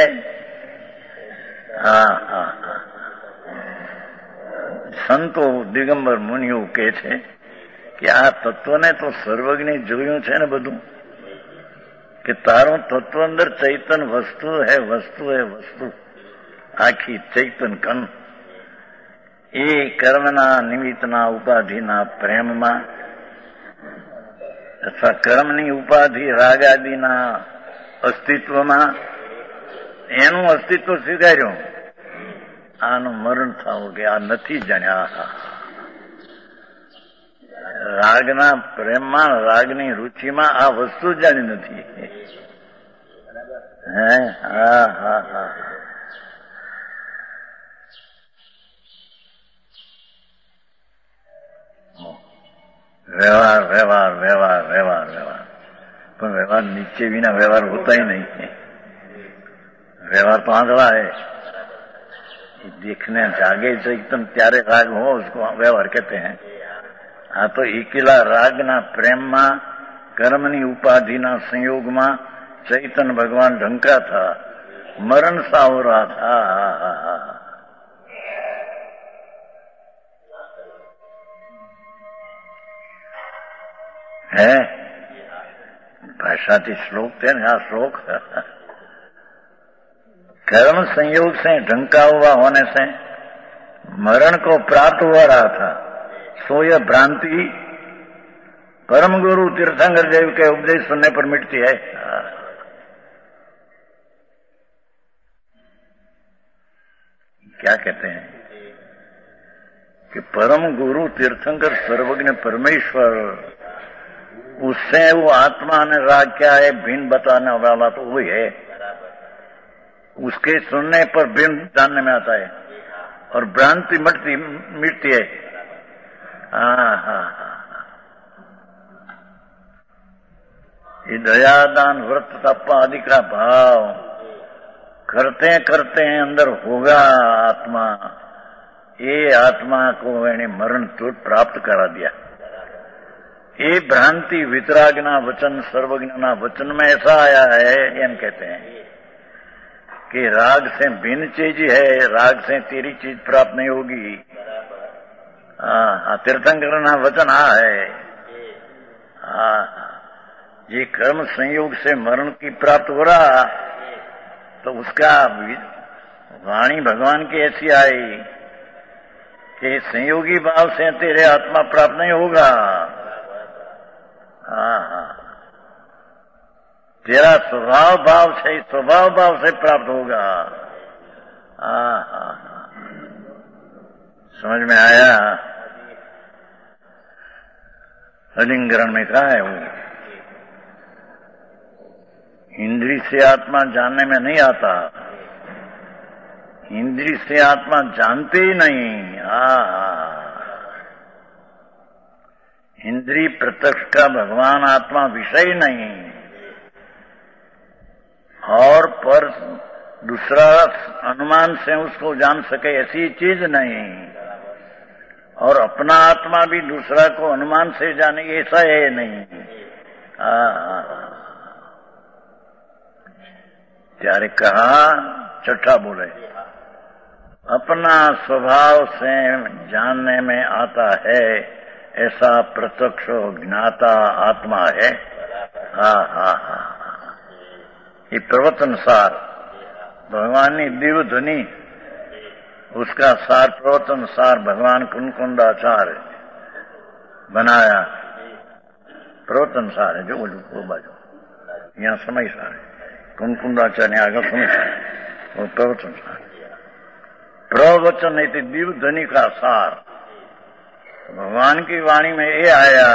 સંતો દિગંબર મુનિઓ કહે છે કે આ તત્વને તો સર્વજ્ઞ જોયું છે ને બધું, કે તારું તત્વ અંદર ચૈતન વસ્તુ હે, વસ્તુ હે વસ્તુ, આખી ચૈતન કન એ કર્મના નિમિત્તના ઉપાધિના પ્રેમમાં અથવા કર્મની ઉપાધિ રાગાદિના અસ્તિત્વમાં એનું અસ્તિત્વ સ્વીકાર્યું. આનું મરણ થવું કે આ નથી જાણ્યા. રાગના પ્રેમમાં રાગની રુચિમાં આ વસ્તુ જાણી નથી. व्यवहार व्यवहार व्यवहार व्यवहार व्यवहार, पर व्यवहार नीचे बिना व्यवहार होता ही नहीं है. व्यवहार तो आंधवा है. देखने जागे चैतन त्यारे राग हो उसको व्यवहार कहते हैं. हाँ तो इकिला रागना प्रेम में कर्मनी उपाधिना संयोग में चैतन भगवान ढंका था, मरण सा हो रहा था. है भाषा थी श्लोक थे ना, श्लोक कर्म संयोग से ढंका हुआ होने से मरण को प्राप्त हो रहा था. सो यह भ्रांति परम गुरु तीर्थंकर देव के उपदेश सुनने पर मिटती है. क्या कहते हैं कि परम गुरु तीर्थंकर सर्वज्ञ परमेश्वर, उससे वो आत्मा ने राग क्या है भिन्न बताने वाला तो वही है। उसके सुनने पर भिन्न जानने में आता है और भ्रांति मिटती है। हाँ, ये दया दान व्रत तप आदि का भाव करते करते हैं अंदर होगा आत्मा। ये आत्मा को मैंने मरण तुरंत प्राप्त करा दिया। ये भ्रांति वितरागना वचन सर्वज्ञना वचन में ऐसा आया है, हम कहते हैं कि राग से भिन्न चीज है, राग से तेरी चीज प्राप्त नहीं होगी। हाँ, तीर्थंकरना वचन है। हाँ, ये कर्म संयोग से मरण की प्राप्त हो रहा तो उसका वाणी भगवान की ऐसी आई कि संयोगी भाव से तेरे आत्मा प्राप्त नहीं होगा। हाँ, तेरा स्वभाव भाव से प्राप्त होगा। हाँ, समझ में आया? अधिकरण में कहा है वो इंद्री से आत्मा जानने में नहीं आता, इंद्री से आत्मा जानते ही नहीं। इंद्री प्रत्यक्ष का भगवान आत्मा विषय नहीं और पर दूसरा अनुमान से उसको जान सके ऐसी चीज नहीं, और अपना आत्मा भी दूसरा को अनुमान से जाने ऐसा है नहीं। त्यारे कहा छठा बोले अपना स्वभाव से जानने में आता है ऐसा प्रत्यक्ष ज्ञाता आत्मा है। ये प्रवचन सार भगवान ने दिव्य ध्वनि उसका सार प्रवचन सार भगवान कुंकुंडाचार्य बनाया। प्रवचन सार है जो वो बाजू यहाँ समय सार है, कुंकुंडाचार्य आगे समय सार वो प्रवचन सार। प्रवचन है दिव्य ध्वनि का सार भगवान की वाणी में ये आया।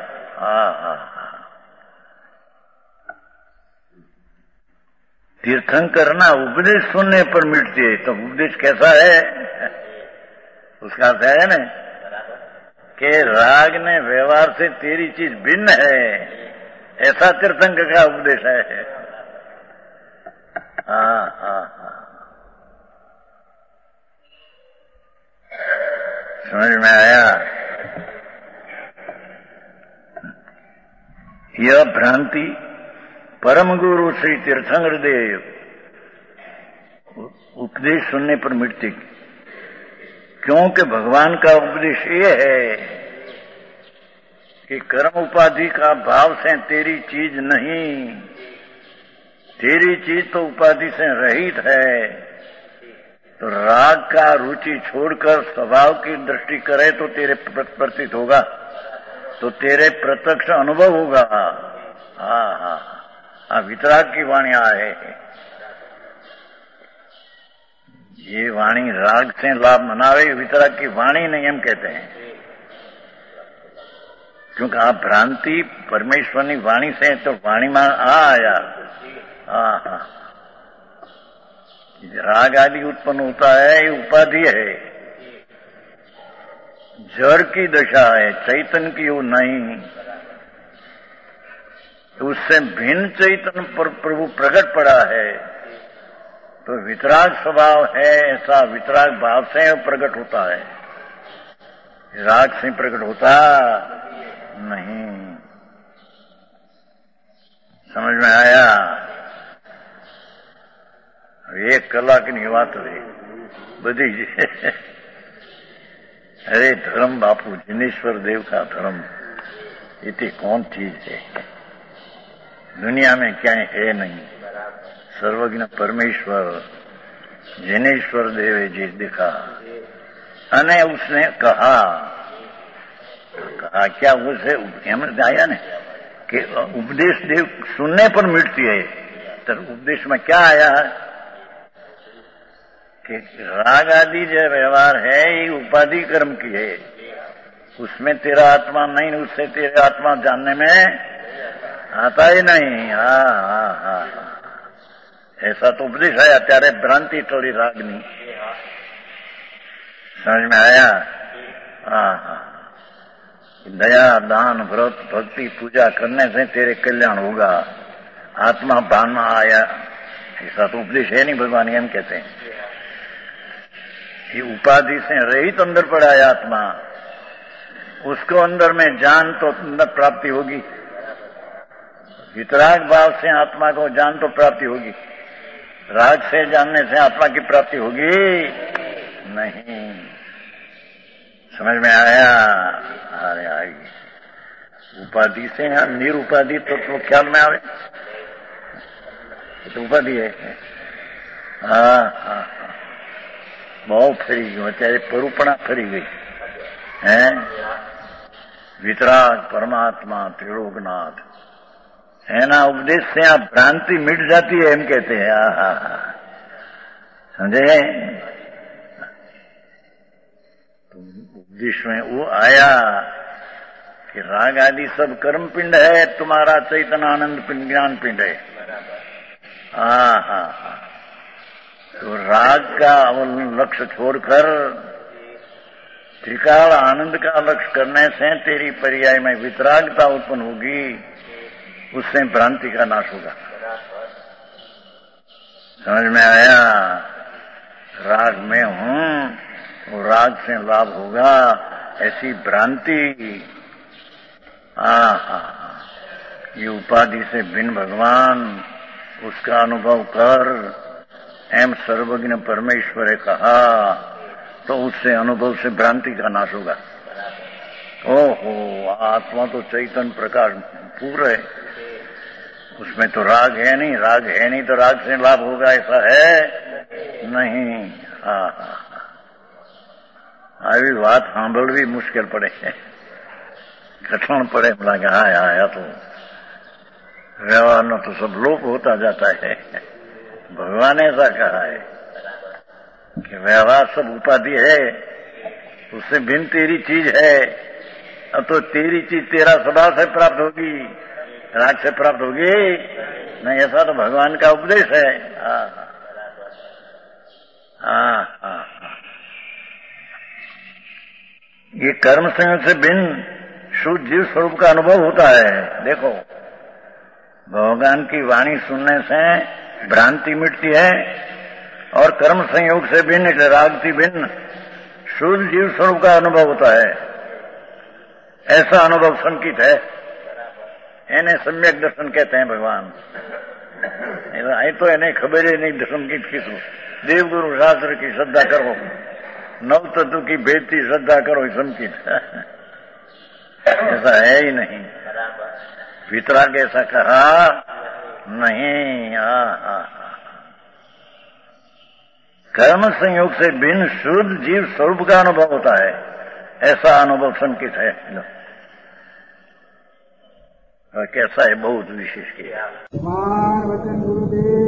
तीर्थंकर ना उपदेश सुनने पर मिटती है, तो उपदेश कैसा है उसका अर्थ है ना कि राग ने व्यवहार से तेरी चीज भिन्न है, ऐसा तीर्थंकर का उपदेश है। समझ में आया? यह भ्रांति परम गुरु श्री तीर्थंकर देव उपदेश सुनने पर मिटती, क्योंकि भगवान का उपदेश ये है कि कर्म उपाधि का भाव से तेरी चीज नहीं, तेरी चीज तो उपाधि से रहित है। तो राग का रुचि छोड़कर स्वभाव की दृष्टि करे तो तेरे प्रतीत होगा, तो तेरे प्रत्यक्ष अनुभव होगा। वितराग की वाणी है। ये वाणी राग से लाभ मनावे, वितराग की वाणी नहीं हम कहते हैं, क्योंकि आप भ्रांति परमेश्वर की वाणी से तो वाणी में आया। राग आदि उत्पन्न होता है, ये उपाधि है, जड़ की दशा है, चैतन्य की वो नहीं। उससे भिन्न चैतन्य पर प्रभु प्रकट पड़ा है, तो वितराग स्वभाव है, ऐसा वितराग भाव से प्रकट होता है, राग से प्रकट होता नहीं। समझ में आया? एक कलाकની વાત રહી બધી। अरे धर्म बापू जिनेश्वर देव का धर्म इतनी कौन चीज है दुनिया में, क्या है नहीं। सर्वज्ञ परमेश्वर जिनेश्वर देव जी दिखा, अने उसने कहा क्या उसे एम आया ने कि उपदेश देव सुनने पर मिटती है। तो उपदेश में क्या आया कि राग आदि जो व्यवहार है ये उपाधि कर्म की है, उसमें तेरा आत्मा नहीं, उससे तेरे आत्मा जानने में आता ही नहीं। हाँ, ऐसा तो उपदेश है। અત્યારે भ्रांति थोड़ी रागनी समझ में आया। हाँ, दया दान व्रत भक्ति पूजा करने से तेरे कल्याण होगा, आत्मा भान में आया, ऐसा तो उपदेश है नहीं। भगवान एम कहते हैं कि उपाधि से रहित अंदर पड़ा है आत्मा, उसको अंदर में जान तो अंदर प्राप्ति होगी। वितराग भाव से आत्मा को जान तो प्राप्ति होगी, राग से जानने से आत्मा की प्राप्ति होगी नहीं। समझ में आया? अरे आएगी। उपाधि से निरुपाधि तो ख्याल में आवे तो उपाधि है। हाँ, बहुत फरी गई, અત્યારે પરુપણા ફરી ગઈ है। वितराग परमात्मा त्रिलोकनाथ एना उपदेश से आप भ्रांति मिट जाती है, एम कहते हैं। समझे? तो उपदेश में वो आया कि राग आदि सब कर्म पिंड है, तुम्हारा चैतन्य आनंद पिंड ज्ञान पिंड है। तो राग का लक्ष्य छोड़कर त्रिकाल आनंद का लक्ष्य करने से तेरी पर्याय में वितरागता उत्पन्न होगी, उससे भ्रांति का नाश होगा। समझ में आया? राग में हूं तो राग से लाभ होगा, ऐसी भ्रांति। ये उपाधि से भिन्न भगवान, उसका अनुभव कर, एम सर्वज्ञ परमेश्वर ने कहा, तो उससे अनुभव से भ्रांति का नाश होगा। ओहो, आत्मा तो चैतन्य प्रकाश पूर्ण है, उसमें तो राग है नहीं। राग है नहीं तो राग से लाभ होगा ऐसा है नहीं। આવી વાત સાંભળવી મુશ્કેલ પડે છે, કઠણ પડે। લાગે હા तो व्यवहार न तो सब लोप होता जाता है। भगवान ऐसा कहा है कि व्यवहार सब उपाधि है, उससे भिन्न तेरी चीज है। अब तो तेरी चीज तेरा स्वभाव से प्राप्त होगी, राग से प्राप्त होगी नहीं, ऐसा तो भगवान का उपदेश है। ये कर्म संयोग से भिन्न शुद्ध जीव स्वरूप का अनुभव होता है। देखो, भगवान की वाणी सुनने से भ्रांति मिटती है, और कर्म संयोग से भिन्न એટલે राग થી भिन्न शुद्ध जीव स्वरूप का अनुभव होता है। ऐसा अनुभव संकित है, એને सम्यक दर्शन कहते हैं भगवान। आई तो એને खबर ही नहीं संकित किसको। देवगुरु शास्त्र की श्रद्धा करो, नव तत्व की भेदती श्रद्धा करो, संकित ऐसा है ही नहीं। वितराग ऐसा कहा नहीं। कर्म संयोग से भिन्न शुद्ध जीव स्वरूप का अनुभव होता है, ऐसा अनुभव संकित है। कैसा है? बहुत विशेष किया। वचन गुरुदेव